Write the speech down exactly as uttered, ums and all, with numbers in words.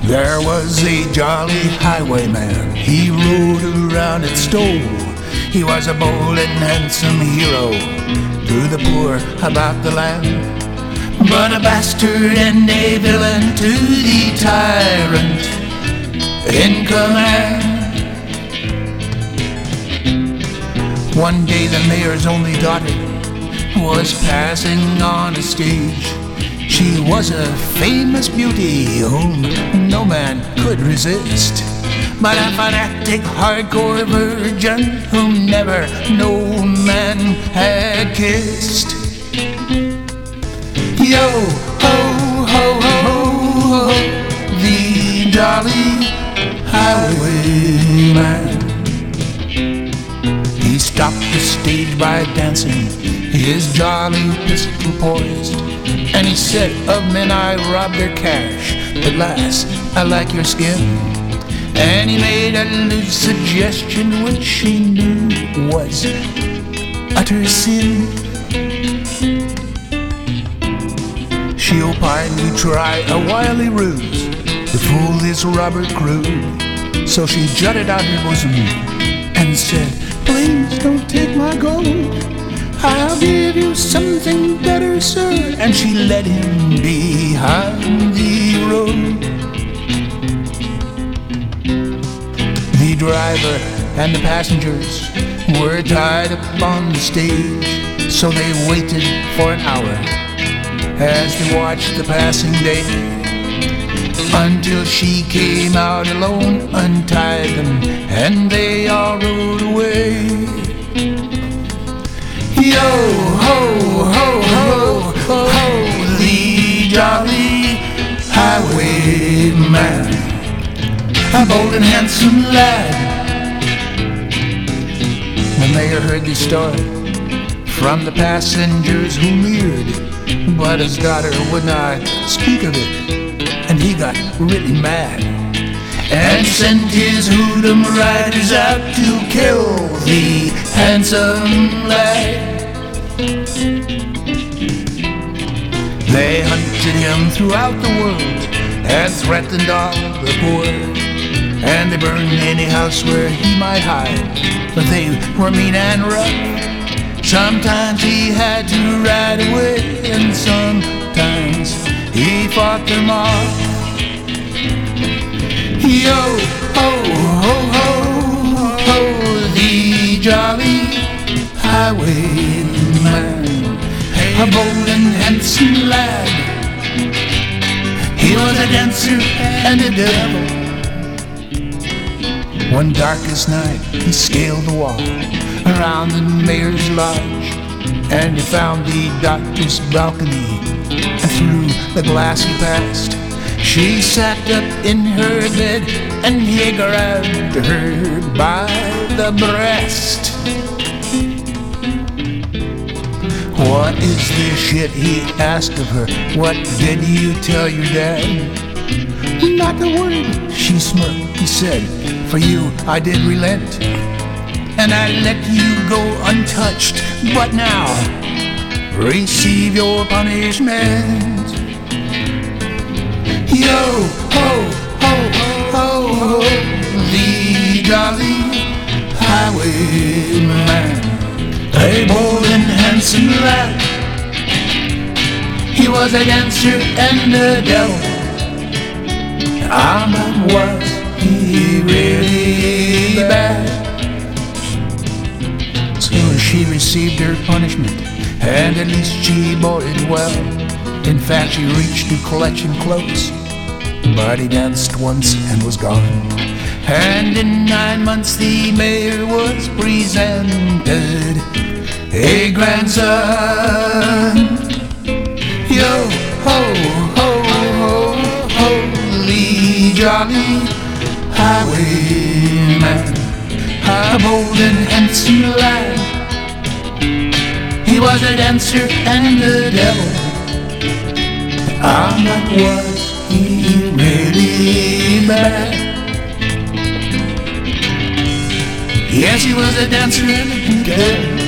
There was a jolly highwayman, he rode around and stole. He was a bold and handsome hero to the poor about the land, but a bastard and a villain to the tyrant in command. One day the mayor's only daughter was passing on a stage. She was a famous beauty whom no man could resist, but a fanatic hardcore virgin whom never no man had kissed. Yo, ho, ho, ho, ho, the jolly highwayman. He stopped the stage by dancing, his jolly pistol poised, and he said, of men I rob their cash, but lass, I like your skin. And he made a loose suggestion which she knew was utter sin. She opined we try a wily ruse to fool this Robert Crude. So she jutted out her bosom and said, please don't take my gold, I'll give you something better, sir. And she led him behind the road. The driver and the passengers were tied up on the stage, so they waited for an hour as they watched the passing day, until she came out alone, untied them, and they all rode away. Yo, ho, ho, ho, ho, ho, the jolly highwayman, a bold and handsome lad. The mayor heard the story from the passengers who leered, but his daughter would not speak of it, and he got really mad and sent his hoodlum riders out to kill the handsome lad. They hunted him throughout the world and threatened all the poor, and they burned any house where he might hide, but they were mean and rough. Sometimes he had to ride away, and sometimes he fought them off. Yo, ho, ho, ho, ho, the jolly highwayman, a bold and handsome lad. He was a dancer and a devil. One darkest night he scaled the wall around the mayor's lodge, and he found the doctor's balcony, and through the glass he passed. She sat up in her bed, and he grabbed her by the breast. What is this shit, he asked of her, what did you tell your dad? Not a word, she smirked. He said, for you I did relent, and I let you go untouched, but now receive your punishment. Yo, ho, ho, ho, ho, the jolly highwayman, a bold and handsome lad. He was a dancer and a devil. Ah, but was he really bad? So she received her punishment, and at least she bore it well. In fact, she reached to clutch him close, but he danced once and was gone. And in nine months the mayor was presented a grandson. Yo, ho, ho, ho, ho, the jolly highwayman, a bold and handsome lad. He was a dancer and a devil. Ah, but was he really bad? Yes, he was a dancer and a devil.